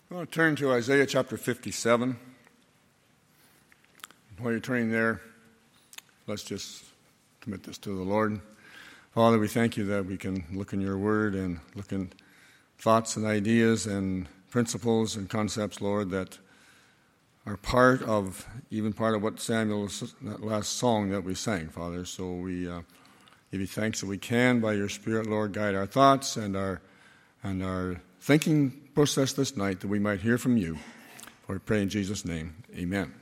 I want to turn to Isaiah chapter 57. While you're turning there, let's just commit this to the Lord. Father, we thank you that we can look in your word and look in thoughts and ideas and principles and concepts, Lord, that are part of what Samuel's, that last song that we sang, Father. So we give you thanks that we can, by your Spirit, Lord, guide our thoughts and our thinking process this night, that we might hear from you. For we pray in Jesus' name, amen.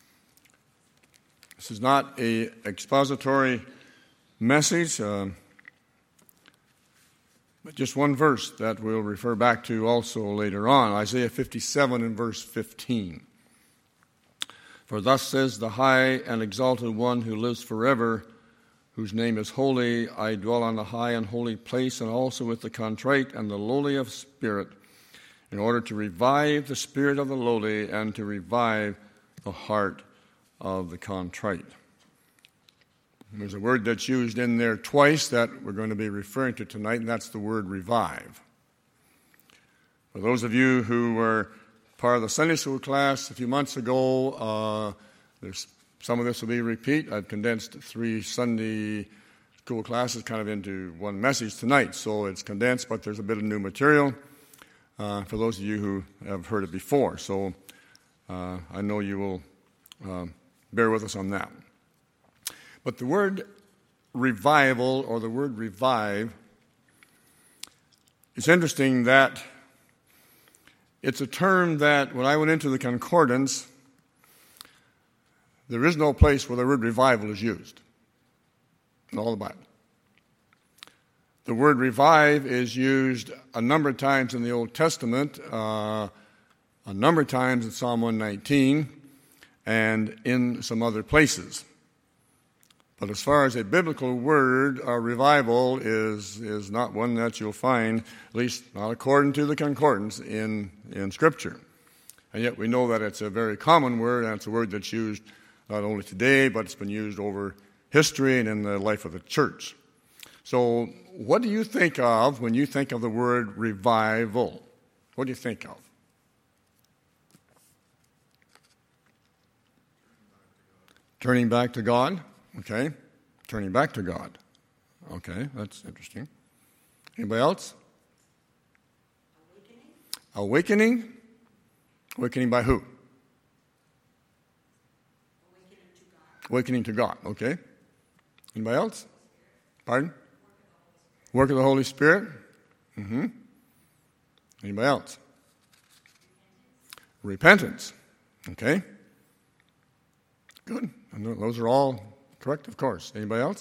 This is not an expository message, but just one verse that we'll refer back to also later on, Isaiah 57 and verse 15. For thus says the high and exalted one who lives forever, whose name is holy. I dwell on the high and holy place, and also with the contrite and the lowly of spirit, in order to revive the spirit of the lowly and to revive the heart of the contrite. There's a word that's used in there twice that we're going to be referring to tonight, and that's the word revive. For those of you who were part of the Sunday school class a few months ago, some of this will be a repeat. I've condensed 3 Sunday school classes kind of into one message tonight, so it's condensed, but there's a bit of new material for those of you who have heard it before. So I know you will bear with us on that. But the word revival, or the word revive, it's interesting that it's a term that when I went into the concordance, there is no place where the word revival is used in all the Bible. The word revive is used a number of times in the Old Testament, a number of times in Psalm 119, and in some other places. But as far as a biblical word, revival is not one that you'll find, at least not according to the concordance, in Scripture. And yet we know that it's a very common word, and it's a word that's used not only today, but it's been used over history and in the life of the church. So what do you think of when you think of the word revival? What do you think of? Turning back to God. Okay. Turning back to God. Okay, that's interesting. Anybody else? Awakening. Awakening by who? Awakening to God. Okay. Anybody else? Pardon? Work of the Holy Spirit. Mm-hmm. Anybody else? Repentance. Okay. Good. And those are all correct, of course. Anybody else?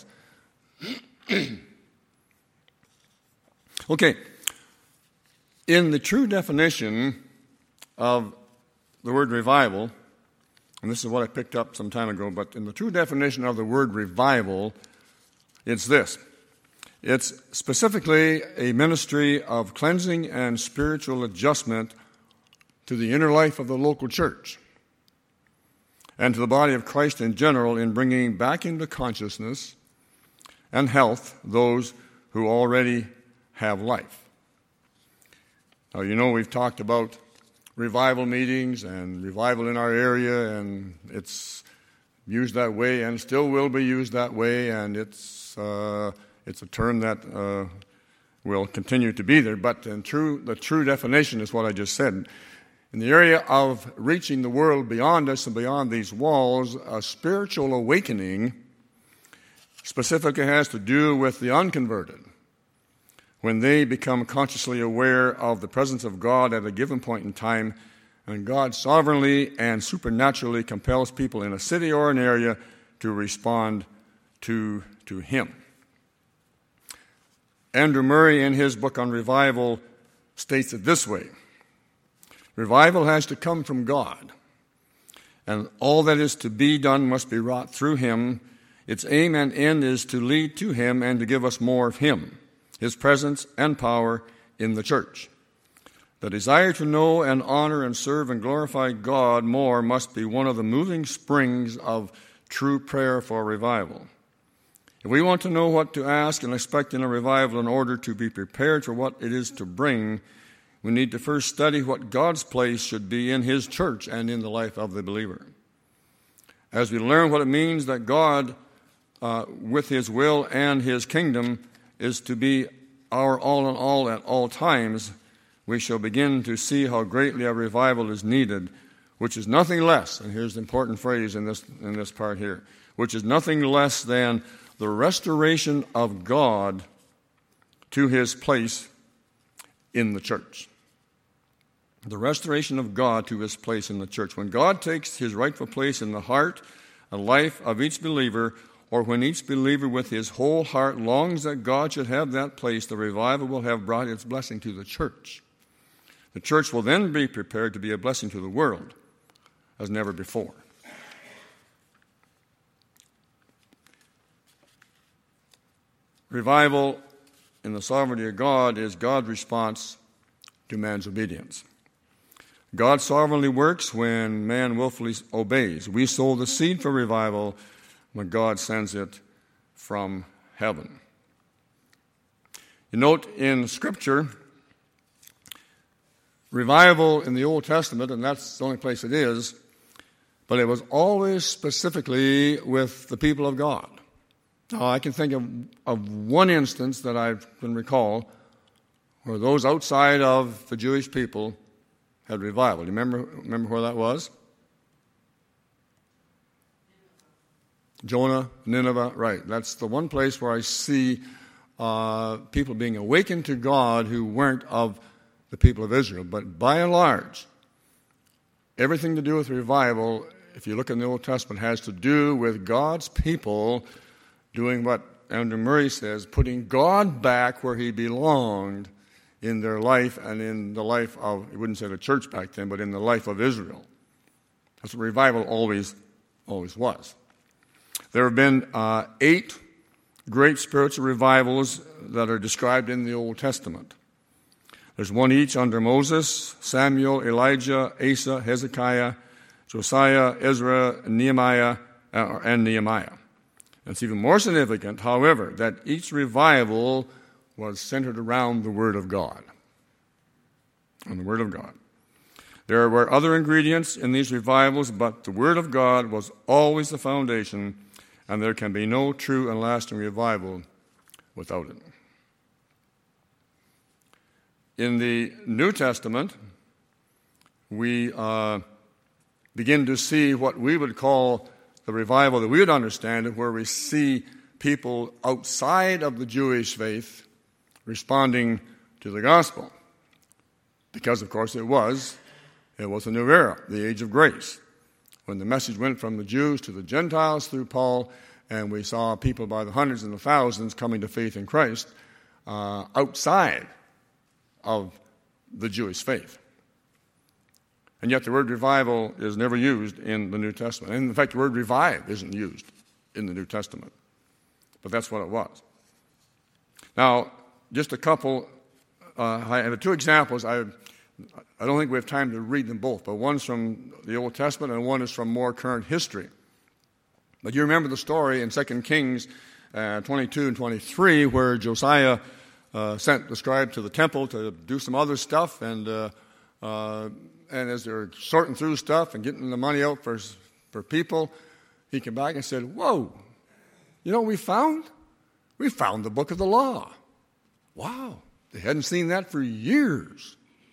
Okay. In the true definition of the word revival, and this is what I picked up some time ago, but in the true definition of the word revival, it's this. It's specifically a ministry of cleansing and spiritual adjustment to the inner life of the local church and to the body of Christ in general, in bringing back into consciousness and health those who already have life. Now, you know, we've talked about revival meetings and revival in our area, and it's used that way and still will be used that way, and it's a term that will continue to be there. But the true definition is what I just said. In the area of reaching the world beyond us and beyond these walls, a spiritual awakening specifically has to do with the unconverted, when they become consciously aware of the presence of God at a given point in time, and God sovereignly and supernaturally compels people in a city or an area to respond to Him. Andrew Murray, in his book on revival, states it this way: revival has to come from God, and all that is to be done must be wrought through Him. Its aim and end is to lead to Him and to give us more of Him, His presence and power in the church. The desire to know and honor and serve and glorify God more must be one of the moving springs of true prayer for revival. If we want to know what to ask and expect in a revival in order to be prepared for what it is to bring, we need to first study what God's place should be in His church and in the life of the believer. As we learn what it means that God, with His will and His kingdom, is to be our all in all at all times, we shall begin to see how greatly a revival is needed, which is nothing less, and here's the important phrase in this part here, which is nothing less than the restoration of God to His place in the church. The restoration of God to His place in the church. When God takes His rightful place in the heart and life of each believer, or when each believer with his whole heart longs that God should have that place, the revival will have brought its blessing to the church. The church will then be prepared to be a blessing to the world as never before. Revival in the sovereignty of God is God's response to man's obedience. God sovereignly works when man willfully obeys. We sow the seed for revival when God sends it from heaven. You note in Scripture, revival in the Old Testament, and that's the only place it is, but it was always specifically with the people of God. Now, I can think of one instance that I can recall where those outside of the Jewish people had revival. Do you remember where that was? Jonah, Nineveh, right. That's the one place where I see people being awakened to God who weren't of the people of Israel. But by and large, everything to do with revival, if you look in the Old Testament, has to do with God's people doing what Andrew Murray says, putting God back where He belonged in their life and in the life of, he wouldn't say the church back then, but in the life of Israel. That's what revival always was. There have been 8 great spiritual revivals that are described in the Old Testament. There's one each under Moses, Samuel, Elijah, Asa, Hezekiah, Josiah, Ezra, Nehemiah, and Nehemiah. And it's even more significant, however, that each revival was centered around the Word of God. On the Word of God. There were other ingredients in these revivals, but the Word of God was always the foundation, and there can be no true and lasting revival without it. In the New Testament, we begin to see what we would call the revival that we would understand, where we see people outside of the Jewish faith responding to the gospel. Because, of course, it was a new era, the age of grace, when the message went from the Jews to the Gentiles through Paul, and we saw people by the hundreds and the thousands coming to faith in Christ outside of the Jewish faith. And yet the word revival is never used in the New Testament. And in fact, the word revive isn't used in the New Testament. But that's what it was. Now, just a couple, I have 2 examples. I don't think we have time to read them both, but one's from the Old Testament and one is from more current history. But you remember the story in 2 Kings 22 and 23 where Josiah sent the scribe to the temple to do some other stuff, and as they're sorting through stuff and getting the money out for people, he came back and said, "Whoa, you know what we found? We found the book of the law." Wow, they hadn't seen that for years.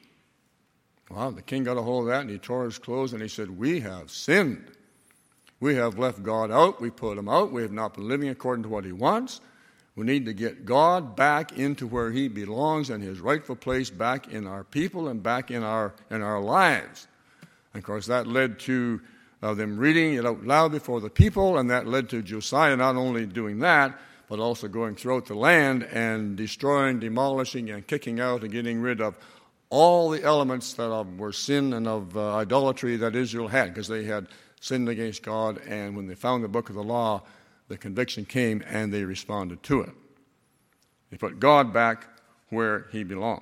Wow, the king got a hold of that, and he tore his clothes, and he said, "We have sinned. We have left God out. We put him out. We have not been living according to what he wants. We need to get God back into where he belongs and his rightful place back in our people and back in our lives." And of course, that led to them reading it out loud before the people, and that led to Josiah not only doing that, but also going throughout the land and destroying, demolishing, and kicking out and getting rid of all the elements that were sin and of idolatry that Israel had, because they had sinned against God, and when they found the book of the law, the conviction came and they responded to it. They put God back where he belonged.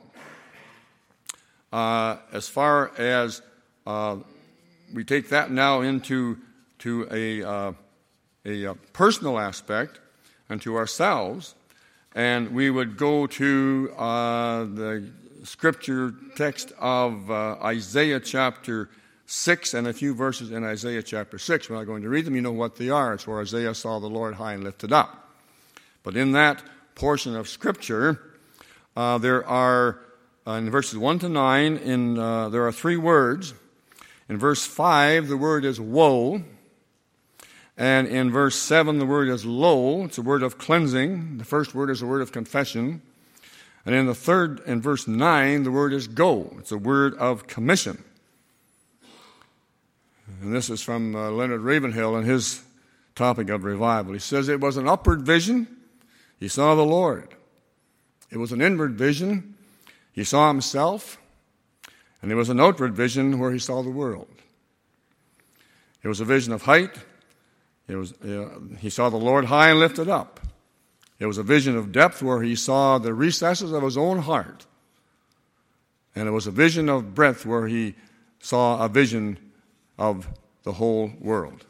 As far as we take that now into a personal aspect and to ourselves, and we would go to the scripture text of Isaiah chapter 6 and a few verses in Isaiah chapter 6. We're not going to read them. You know what they are. It's where Isaiah saw the Lord high and lifted up. But in that portion of scripture, there are, in verses 1 to 9, there are 3 words. In verse 5, the word is woe. And in verse 7, the word is lo. It's a word of cleansing. The first word is a word of confession. And in verse 9, the word is go. It's a word of commission. And this is from Leonard Ravenhill in his topic of revival. He says it was an upward vision. He saw the Lord. It was an inward vision. He saw himself. And it was an outward vision where he saw the world. It was a vision of height. He saw the Lord high and lifted up. It was a vision of depth where he saw the recesses of his own heart. And it was a vision of breadth where he saw a vision of the whole world.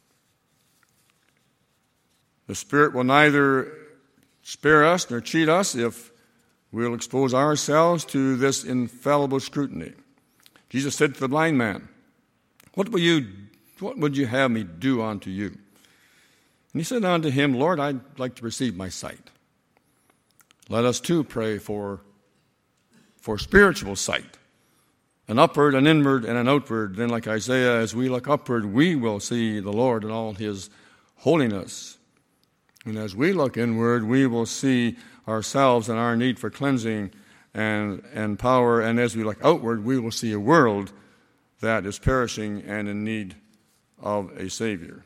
The Spirit will neither spare us nor cheat us if we'll expose ourselves to this infallible scrutiny. Jesus said to the blind man, What would you have me do unto you? And he said unto him, Lord, I'd like to receive my sight. Let us too pray for spiritual sight, an upward, an inward, and an outward. Then like Isaiah, as we look upward, we will see the Lord in all his holiness. And as we look inward, we will see ourselves and our need for cleansing and power. And as we look outward, we will see a world that is perishing and in need of a Savior.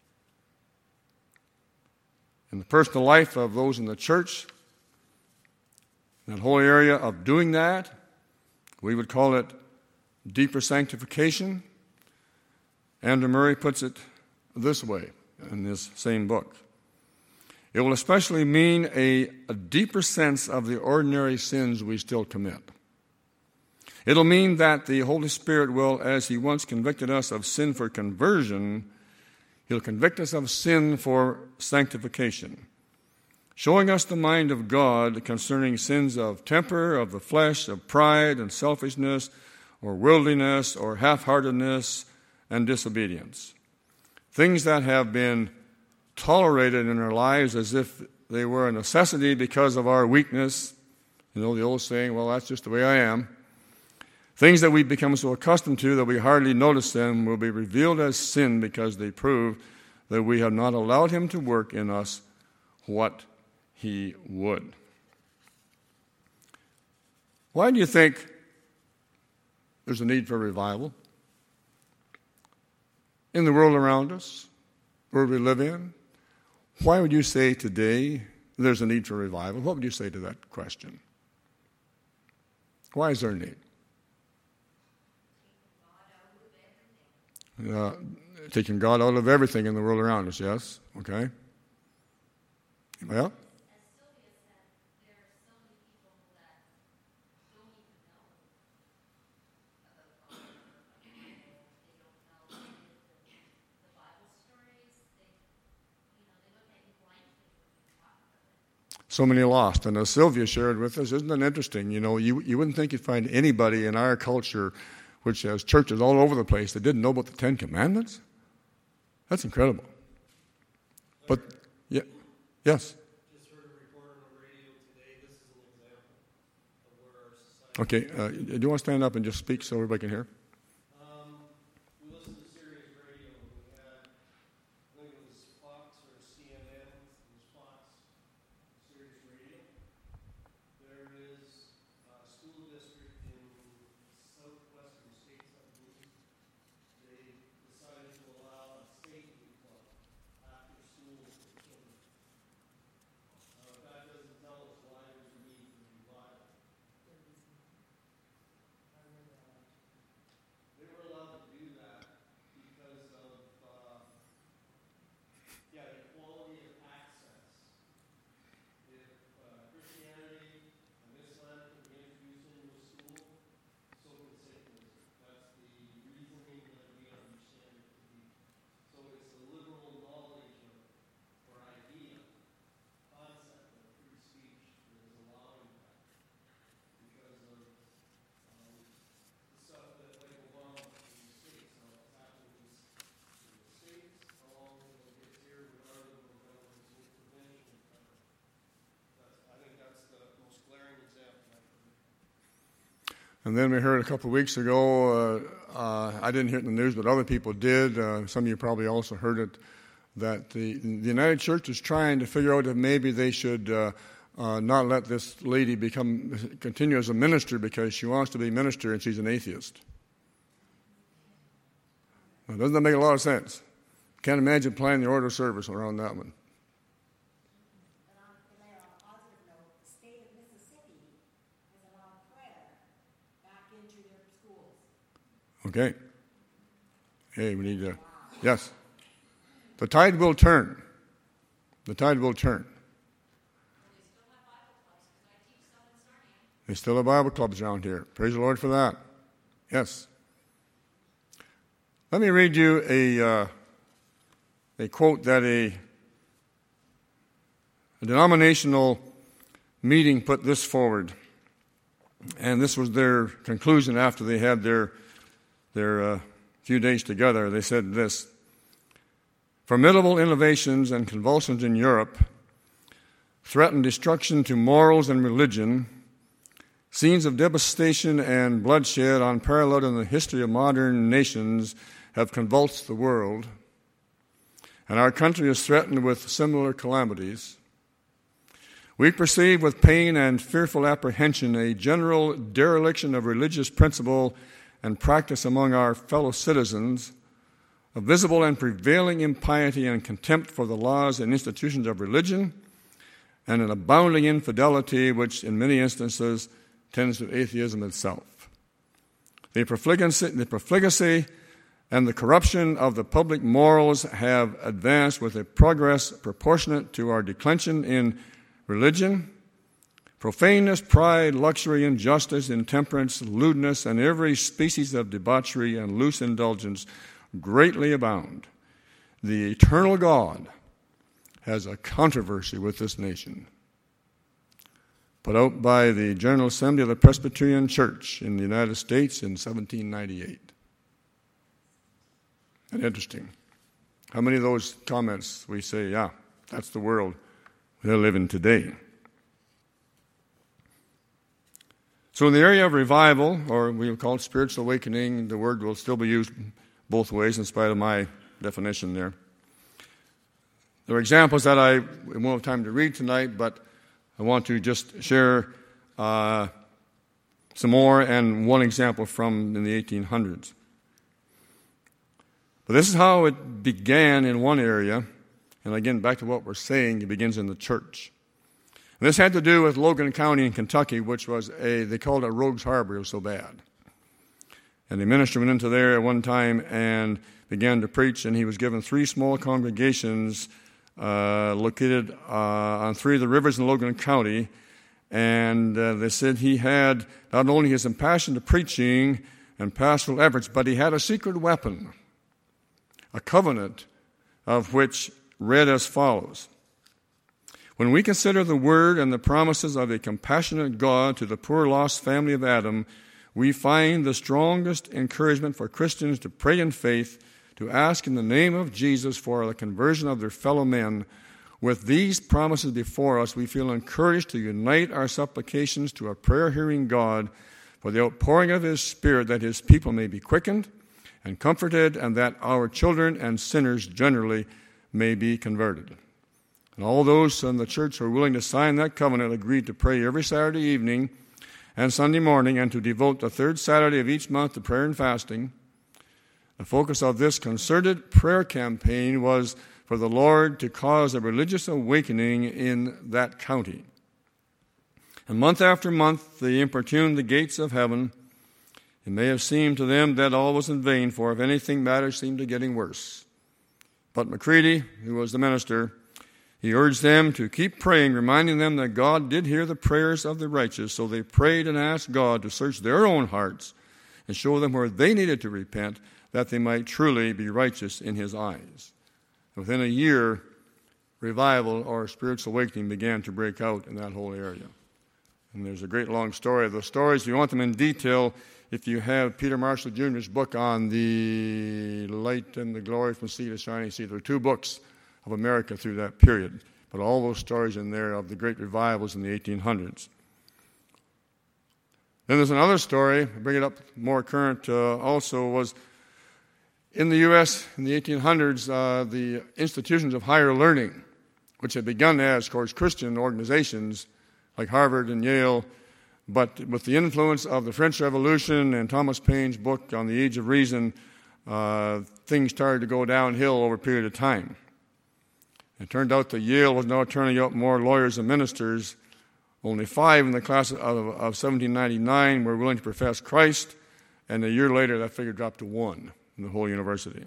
In the personal life of those in the church, that whole area of doing that, we would call it deeper sanctification. Andrew Murray puts it this way in this same book. It will especially mean a deeper sense of the ordinary sins we still commit. It'll mean that the Holy Spirit will, as he once convicted us of sin for conversion, he'll convict us of sin for sanctification, showing us the mind of God concerning sins of temper, of the flesh, of pride and selfishness, or worldliness, or half-heartedness and disobedience. Things that have been tolerated in our lives as if they were a necessity because of our weakness. You know, the old saying, well, that's just the way I am. Things that we become so accustomed to that we hardly notice them will be revealed as sin because they prove that we have not allowed him to work in us what he would. Why do you think there's a need for revival? In the world around us, where we live in, why would you say today there's a need for revival? What would you say to that question? Why is there a need? Taking God out of everything in the world around us, yes? Okay. Well? So many lost. And as Sylvia shared with us, isn't it interesting? You know, you wouldn't think you'd find anybody in our culture which has churches all over the place that didn't know about the Ten Commandments. That's incredible. But, yeah, yes? Just heard a report on the radio today. This is an example of where our society... Okay, do you want to stand up and just speak so everybody can hear? We listened to Sirius Radio. We had, I think it was Fox or CNN. It was Fox, Sirius Radio. There is a school district in southwestern states, I believe. They decided to allow a safety club after school for children. That doesn't tell us why there's a need for revival. And then we heard a couple of weeks ago, I didn't hear it in the news, but other people did. Some of you probably also heard it, that the United Church is trying to figure out if maybe they should not let this lady continue as a minister because she wants to be minister and she's an atheist. Now, doesn't that make a lot of sense? Can't imagine planning the order of service around that one. Okay. Hey, we need to, yes. The tide will turn. The tide will turn. They still have Bible clubs around here. Praise the Lord for that. Yes. Let me read you a quote that a denominational meeting put this forward. And this was their conclusion after they had their few days together. They said this: formidable innovations and convulsions in Europe threaten destruction to morals and religion. Scenes of devastation and bloodshed unparalleled in the history of modern nations have convulsed the world, and our country is threatened with similar calamities. We perceive with pain and fearful apprehension a general dereliction of religious principle and practice among our fellow citizens, a visible and prevailing impiety and contempt for the laws and institutions of religion, and an abounding infidelity which in many instances tends to atheism itself. The profligacy and the corruption of the public morals have advanced with a progress proportionate to our declension in religion. Profaneness, pride, luxury, injustice, intemperance, lewdness, and every species of debauchery and loose indulgence greatly abound. The eternal God has a controversy with this nation, put out by the General Assembly of the Presbyterian Church in the United States in 1798. And interesting. How many of those comments we say, yeah, that's the world we live in today. So in the area of revival, or we will call it spiritual awakening, the word will still be used both ways in spite of my definition there. There are examples that I won't have time to read tonight, but I want to just share some more, and one example from in the 1800s. But this is how it began in one area, and again, back to what we're saying, it begins in the church. And this had to do with Logan County in Kentucky, which was they called it Rogues Harbor. It was so bad. And the minister went into there at one time and began to preach, and he was given 3 small congregations located on 3 of the rivers in Logan County. And they said he had not only his impassioned to preaching and pastoral efforts, but he had a secret weapon, a covenant of which read as follows: when we consider the word and the promises of a compassionate God to the poor lost family of Adam, we find the strongest encouragement for Christians to pray in faith, to ask in the name of Jesus for the conversion of their fellow men. With these promises before us, we feel encouraged to unite our supplications to a prayer-hearing God for the outpouring of His Spirit, that His people may be quickened and comforted, and that our children and sinners generally may be converted. And all those in the church who are willing to sign that covenant agreed to pray every Saturday evening and Sunday morning, and to devote the 3rd Saturday of each month to prayer and fasting. The focus of this concerted prayer campaign was for the Lord to cause a religious awakening in that county. And month after month they importuned the gates of heaven. It may have seemed to them that all was in vain, for if anything, matters seemed to be getting worse. But McCready, who was the minister, he urged them to keep praying, reminding them that God did hear the prayers of the righteous. So they prayed and asked God to search their own hearts and show them where they needed to repent, that they might truly be righteous in His eyes. Within a year, revival or spiritual awakening began to break out in that whole area. And there's a great long story. The stories, if you want them in detail, if you have Peter Marshall Jr.'s book on the light and the glory from sea to shining sea, there are 2 books of America through that period. But all those stories in there of the great revivals in the 1800s. Then there's another story, I bring it up more current also, was in the U.S. in the 1800s, the institutions of higher learning, which had begun as, of course, Christian organizations like Harvard and Yale, but with the influence of the French Revolution and Thomas Paine's book on the Age of Reason, things started to go downhill over a period of time. It turned out that Yale was now turning out more lawyers and ministers. Only 5 in the class of 1799 were willing to profess Christ, and a year later that figure dropped to 1 in the whole university.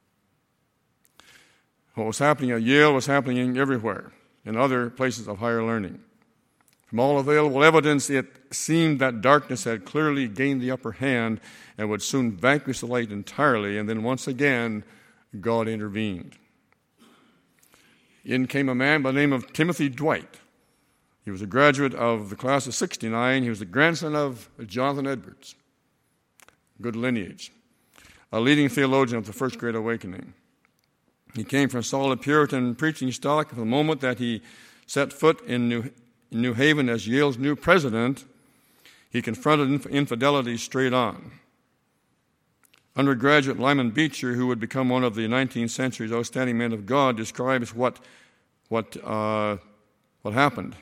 What was happening at Yale was happening everywhere in other places of higher learning. From all available evidence, it seemed that darkness had clearly gained the upper hand and would soon vanquish the light entirely, and then once again, God intervened. In came a man by the name of Timothy Dwight. He was a graduate of the class of 69. He was the grandson of Jonathan Edwards. Good lineage. A leading theologian of the First Great Awakening. He came from solid Puritan preaching stock. From the moment that he set foot in New Haven as Yale's new president, he confronted infidelity straight on. Undergraduate Lyman Beecher, who would become one of the 19th century's outstanding men of God, describes what happened.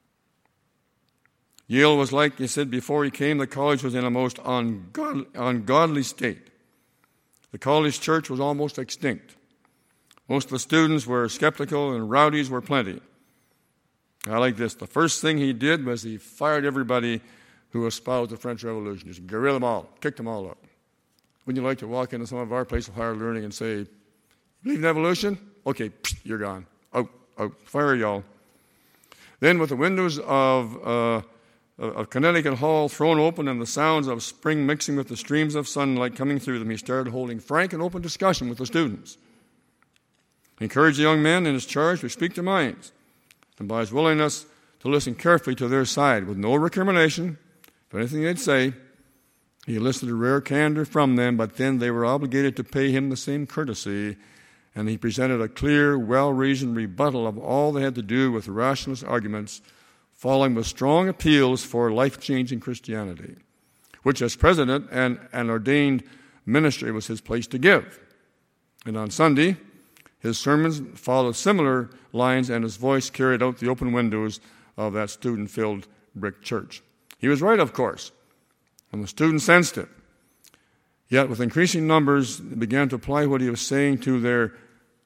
Yale was like, he said, before he came, the college was in a most ungodly state. The college church was almost extinct. Most of the students were skeptical and rowdies were plenty. I like this. The first thing he did was he fired everybody who espoused the French Revolution. Just got rid of them all, kicked them all out. Wouldn't you like to walk into some of our places of higher learning and say, believe in evolution? Okay, you're gone. Out, fire y'all. Then with the windows of Connecticut Hall thrown open and the sounds of spring mixing with the streams of sunlight coming through them, he started holding frank and open discussion with the students. He encouraged the young men in his charge to speak their minds, and by his willingness to listen carefully to their side with no recrimination for anything they'd say, he elicited a rare candor from them, but then they were obligated to pay him the same courtesy, and he presented a clear, well-reasoned rebuttal of all they had to do with rationalist arguments, following with strong appeals for life-changing Christianity, which as president and an ordained ministry was his place to give. And on Sunday, his sermons followed similar lines, and his voice carried out the open windows of that student-filled brick church. He was right, of course, and the students sensed it. Yet with increasing numbers, they began to apply what he was saying to their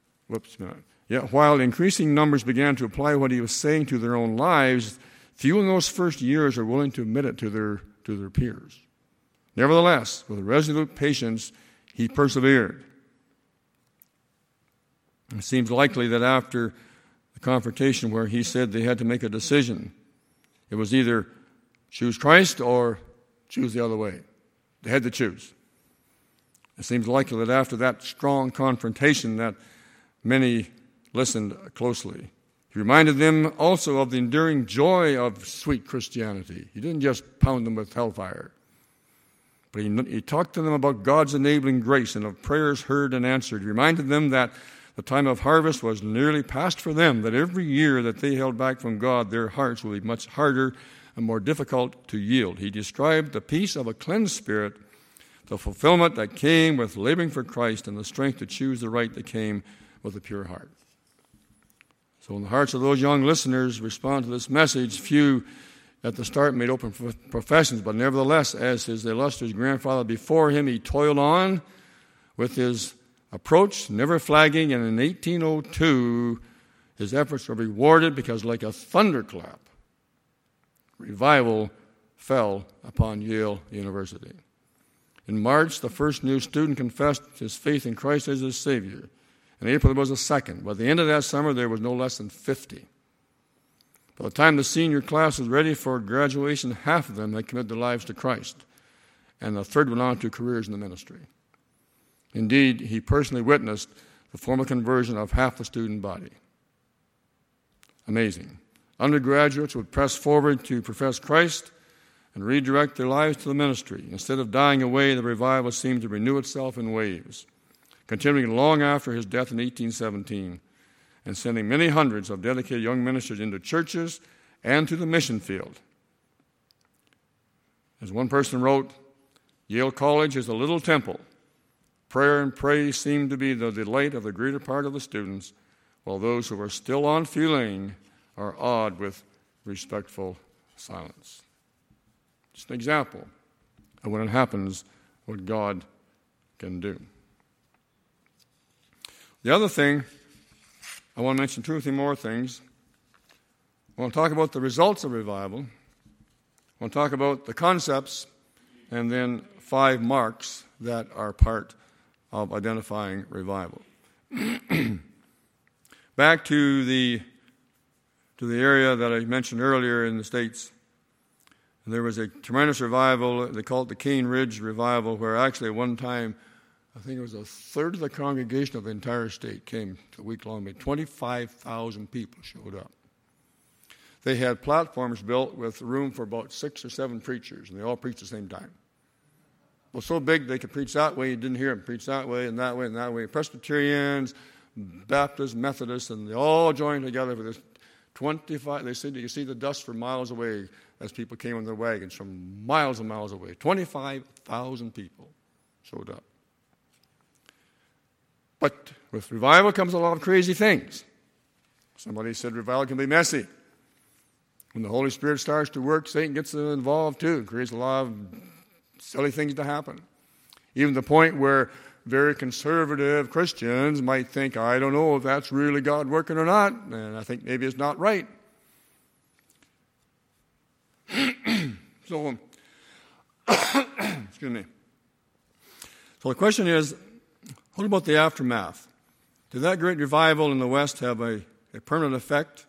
while increasing numbers began to apply what he was saying to their own lives, few in those first years are willing to admit it to their peers. Nevertheless, with resolute patience, he persevered. It seems likely that after the confrontation where he said they had to make a decision, it was either choose Christ or choose the other way. They had to choose. It seems likely that after that strong confrontation that many listened closely. He reminded them also of the enduring joy of sweet Christianity. He didn't just pound them with hellfire. But he talked to them about God's enabling grace and of prayers heard and answered. He reminded them that the time of harvest was nearly past for them, that every year that they held back from God, their hearts will be much harder and more difficult to yield. He described the peace of a cleansed spirit, the fulfillment that came with laboring for Christ, and the strength to choose the right that came with a pure heart. So in the hearts of those young listeners respond to this message, few at the start made open professions, but nevertheless, as his illustrious grandfather before him, he toiled on with his approach, never flagging, and in 1802, his efforts were rewarded because like a thunderclap, revival fell upon Yale University. In March, the first new student confessed his faith in Christ as his Savior. In April, there was a second. By the end of that summer, there was no less than 50. By the time the senior class was ready for graduation, half of them had committed their lives to Christ, and a third went on to careers in the ministry. Indeed, he personally witnessed the formal conversion of half the student body. Amazing. Undergraduates would press forward to profess Christ and redirect their lives to the ministry. Instead of dying away, the revival seemed to renew itself in waves, continuing long after his death in 1817, and sending many hundreds of dedicated young ministers into churches and to the mission field. As one person wrote, Yale College is a little temple. Prayer and praise seem to be the delight of the greater part of the students, while those who are still on feeling are awed with respectful silence. Just an example of when it happens, what God can do. The other thing, I want to mention 2 or 3 more things. I want to talk about the results of revival. I want to talk about the concepts, and then 5 marks that are part of identifying revival. Back to the area that I mentioned earlier in the States, there was a tremendous revival. They called it the Cane Ridge Revival, where actually at one time, I think it was a third of the congregation of the entire state came to a week-long meeting. 25,000 people showed up. They had platforms built with room for about 6 or 7 preachers, and they all preached at the same time. Well, so big they could preach that way, you didn't hear them preach that way and that way and that way. Presbyterians, Baptists, Methodists, and they all joined together for this 25. They said you could see the dust for miles away as people came on their wagons from miles and miles away. 25,000 people showed up. But with revival comes a lot of crazy things. Somebody said revival can be messy. When the Holy Spirit starts to work, Satan gets involved too. It creates a lot of silly things to happen. Even the point where very conservative Christians might think, I don't know if that's really God working or not, and I think maybe it's not right. So, excuse me. So the question is, what about the aftermath? Did that great revival in the West have a permanent effect?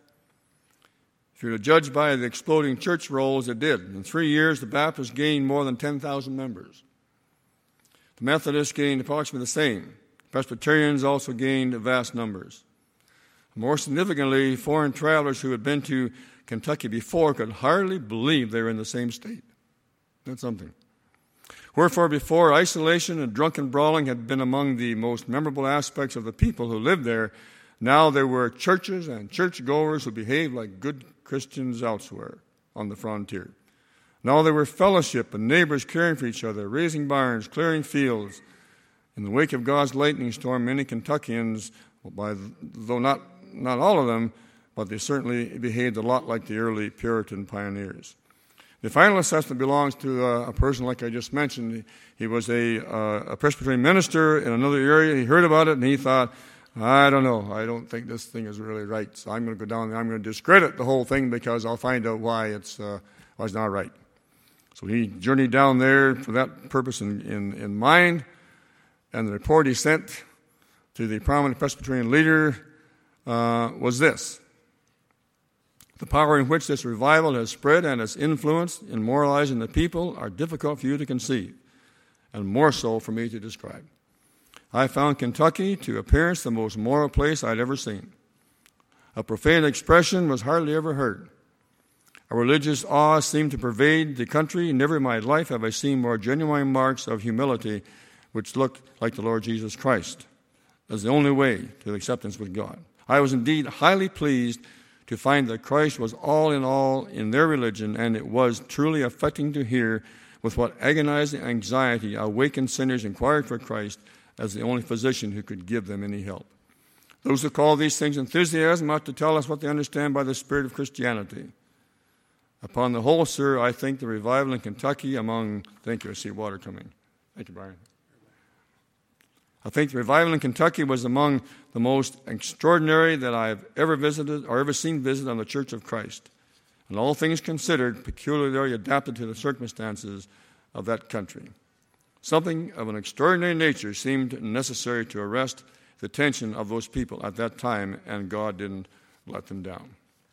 If you're to judge by the exploding church rolls, it did. In 3 years, the Baptists gained more than 10,000 members. The Methodists gained approximately the same. Presbyterians also gained vast numbers. More significantly, foreign travelers who had been to Kentucky before could hardly believe they were in the same state. That's something. Wherefore, before isolation and drunken brawling had been among the most memorable aspects of the people who lived there, now there were churches and churchgoers who behaved like good Christians elsewhere on the frontier. Now there were fellowship and neighbors caring for each other, raising barns, clearing fields. In the wake of God's lightning storm, many Kentuckians, though not all of them, but they certainly behaved a lot like the early Puritan pioneers. The final assessment belongs to a person like I just mentioned. He was a Presbyterian minister in another area. He heard about it and he thought, I don't know. I don't think this thing is really right. So I'm going to go down there. I'm going to discredit the whole thing because I'll find out why it's not right. So he journeyed down there for that purpose in mind. And the report he sent to the prominent Presbyterian leader was this: the power in which this revival has spread and its influence in moralizing the people are difficult for you to conceive, and more so for me to describe. I found Kentucky to appearance the most moral place I'd ever seen. A profane expression was hardly ever heard. A religious awe seemed to pervade the country. Never in my life have I seen more genuine marks of humility which looked like the Lord Jesus Christ as the only way to acceptance with God. I was indeed highly pleased to find that Christ was all in their religion, and it was truly affecting to hear with what agonizing anxiety awakened sinners inquired for Christ as the only physician who could give them any help. Those who call these things enthusiasm ought to tell us what they understand by the spirit of Christianity. Upon the whole, sir, I think the revival in Kentucky thank you, I see water coming. Thank you, Brian. I think the revival in Kentucky was among the most extraordinary that I have ever visited or ever seen visited on the Church of Christ. And all things considered, peculiarly adapted to the circumstances of that country. Something of an extraordinary nature seemed necessary to arrest the attention of those people at that time, and God didn't let them down.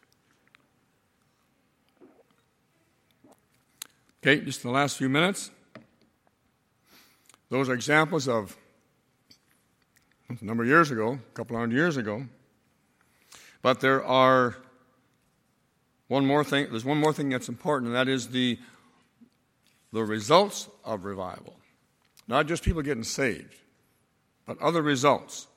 Okay, just in the last few minutes, those are examples of a number of years ago, a couple hundred years ago. But there's one more thing that's important, and that is the results of revival. Not just people getting saved, but other results.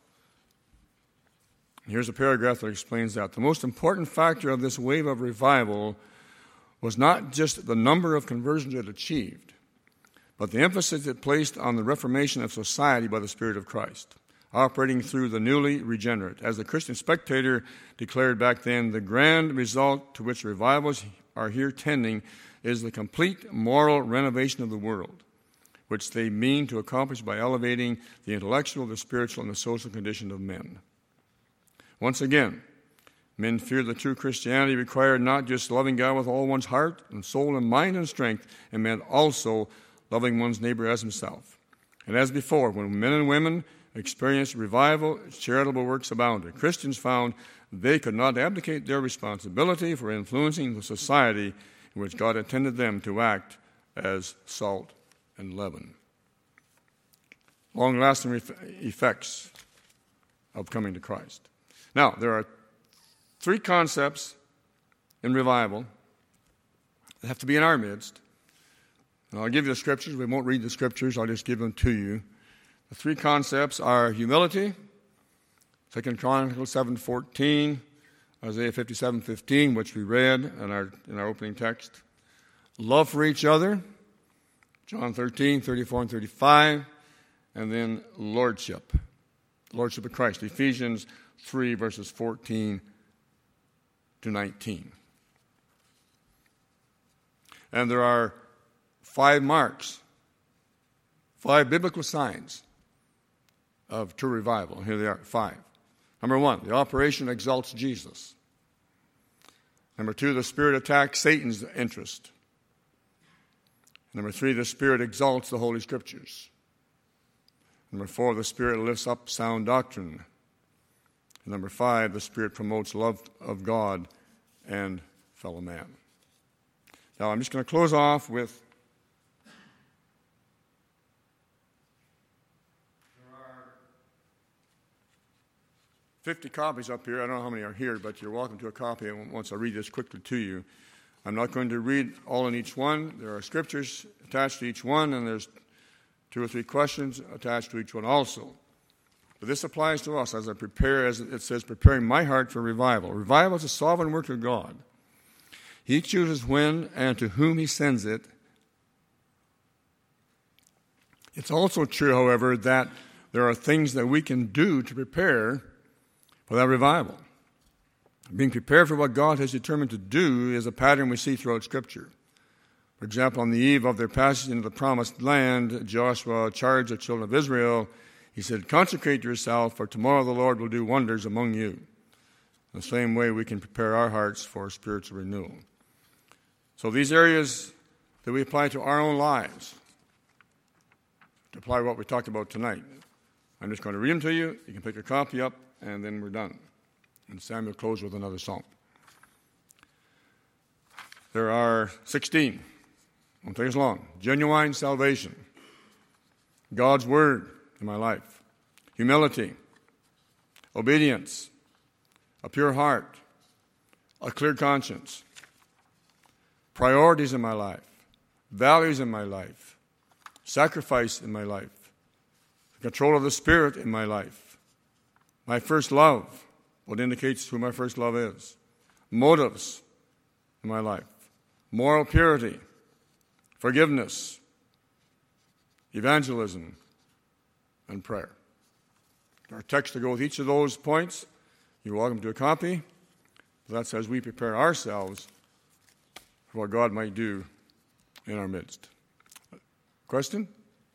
Here's a paragraph that explains that. The most important factor of this wave of revival was not just the number of conversions it achieved, but the emphasis it placed on the reformation of society by the Spirit of Christ, operating through the newly regenerate. As the Christian Spectator declared back then, the grand result to which revivals are here tending is the complete moral renovation of the world, which they mean to accomplish by elevating the intellectual, the spiritual, and the social condition of men. Once again, men fear the true Christianity required not just loving God with all one's heart and soul and mind and strength, and meant also loving one's neighbor as himself. And as before, when men and women experienced revival, charitable works abounded. Christians found they could not abdicate their responsibility for influencing the society in which God intended them to act as salt and leaven. Long-lasting effects of coming to Christ. Now, there are three concepts in revival that have to be in our midst. And I'll give you the scriptures. We won't read the scriptures. I'll just give them to you. The three concepts are humility, 2 Chronicles 7:14, Isaiah 57:15, which we read in our opening text. Love for each other, John 13:34 and 35, and then lordship of Christ, Ephesians 3, verses 14 to 19. And there are 5 marks, 5 biblical signs of true revival. Here they are, 5. Number 1, the operation exalts Jesus. Number 2, the Spirit attacks Satan's interest. Number 3, the Spirit exalts the Holy Scriptures. Number 4, the Spirit lifts up sound doctrine. And number 5, the Spirit promotes love of God and fellow man. Now, I'm just going to close off with there are 50 copies up here. I don't know how many are here, but you're welcome to a copy once I read this quickly to you. I'm not going to read all in each one. There are scriptures attached to each one, and there's 2 or 3 questions attached to each one also. But this applies to us as I prepare, as it says, preparing my heart for revival. Revival is a sovereign work of God. He chooses when and to whom he sends it. It's also true, however, that there are things that we can do to prepare for that revival. Being prepared for what God has determined to do is a pattern we see throughout Scripture. For example, on the eve of their passage into the promised land, Joshua charged the children of Israel. He said, "Consecrate yourself, for tomorrow the Lord will do wonders among you." In the same way, we can prepare our hearts for spiritual renewal. So these areas that we apply to our own lives, to apply what we talked about tonight, I'm just going to read them to you. You can pick a copy up, and then we're done. And Samuel closed with another song. There are 16. Won't take us long. Genuine salvation. God's Word in my life. Humility. Obedience. A pure heart. A clear conscience. Priorities in my life. Values in my life. Sacrifice in my life. Control of the Spirit in my life. My first love. What indicates who my first love is. Motives in my life. Moral purity. Forgiveness. Evangelism. And prayer. Our text to go with each of those points. You're welcome to a copy. That's as we prepare ourselves for what God might do in our midst. Question?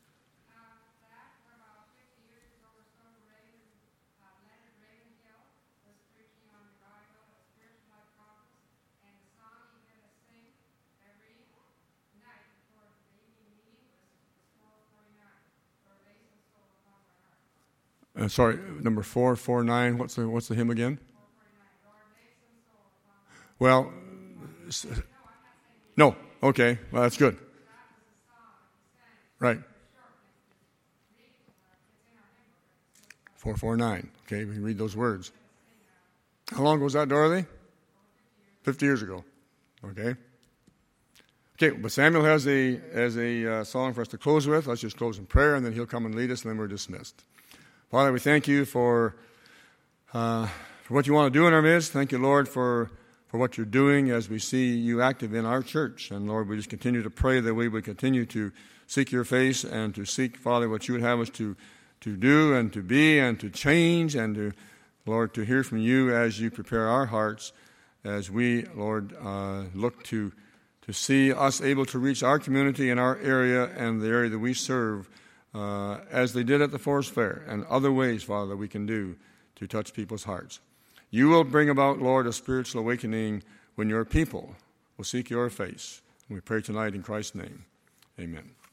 Sorry, number 449. What's the hymn again? Well, no. Okay. Well, that's good. Right. 449. Okay, we can read those words. How long ago was that, Dorothy? 50 years ago. Okay. Okay, but Samuel has a song for us to close with. Let's just close in prayer, and then he'll come and lead us, and then we're dismissed. Father, we thank you for what you want to do in our midst. Thank you, Lord, for for what you're doing as we see you active in our church. And Lord, we just continue to pray that we would continue to seek your face and to seek, Father, what you would have us to do and to be and to change and to, Lord, to hear from you as you prepare our hearts as we, Lord, look to see us able to reach our community and our area and the area that we serve as they did at the Forest Fair and other ways, Father, that we can do to touch people's hearts. You will bring about, Lord, a spiritual awakening when your people will seek your face. And we pray tonight in Christ's name. Amen.